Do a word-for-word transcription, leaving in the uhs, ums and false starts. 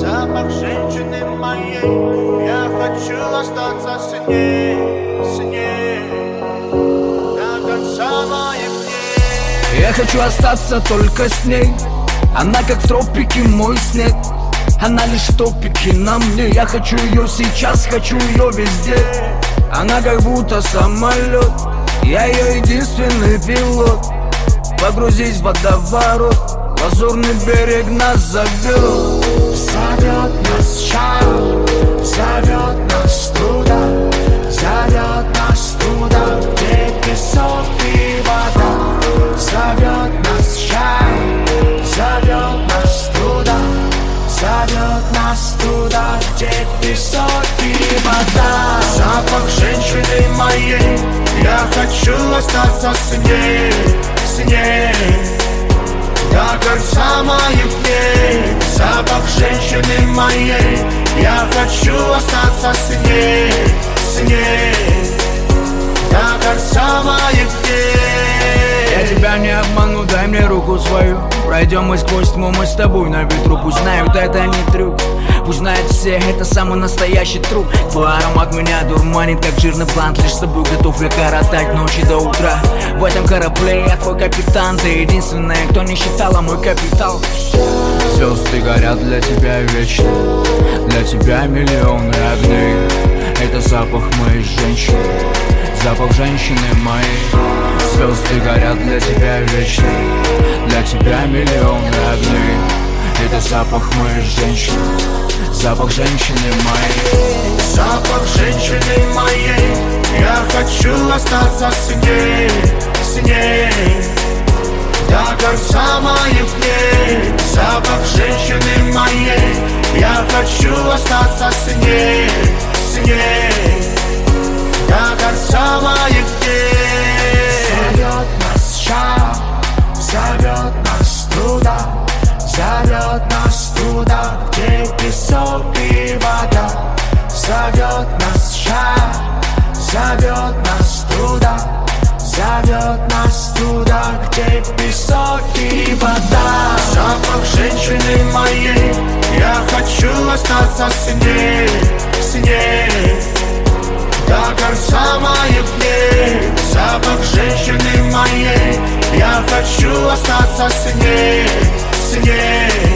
запах женщины моей. Я хочу остаться с ней, с ней до конца моих дней. Я хочу остаться только с ней. Она как в тропике мой снег. Она лишь в топике на мне. Я хочу ее сейчас, хочу ее везде. Она как будто самолет. Я ее единственный пилот. Погрузись в водоворот, лазурный берег нас зовет. Зовет нас шаг, зовет нас туда, зовет нас туда, где песок и вода. Зовет нас шаг, зовет нас туда, зовет нас туда, где песок и вода. Запах женщины моей. Я хочу остаться с ней, с ней до конца моих дней. Запах женщины моей. Я хочу остаться с ней, с ней до конца моих дней. Я тебя не обману, дай мне руку свою. Пройдем мы сквозь тьму, мы с тобой на ветру. Пусть знают, это не трюк. Пусть знают все, это самый настоящий труп. Твой аромат меня дурманит, как жирный блант. Лишь с тобой готов я коротать ночи до утра. В этом корабле я твой капитан. Ты единственная, кто не считала мой капитал. Звезды горят для тебя вечно. Для тебя миллионы огней. Это запах моей женщины, запах женщины моей. Звезды горят для тебя вечно. Для тебя миллионы огней. Это запах моей женщины, запах женщины моей. Запах женщины моей. Я хочу остаться с ней, с ней до конца моих дней. Запах женщины моей. Я хочу остаться с ней, с ней до конца моих дней. Зовет нас шаг, зовет нас туда, зовет нас туда, где песок и вода. Зовет нас шаг, зовет нас туда, зовет нас туда, где песок и вода. Запах женщины моей. Я хочу остаться с ней, с ней до конца моих дней. Запах женщины моей. Я хочу остаться с ней, с ней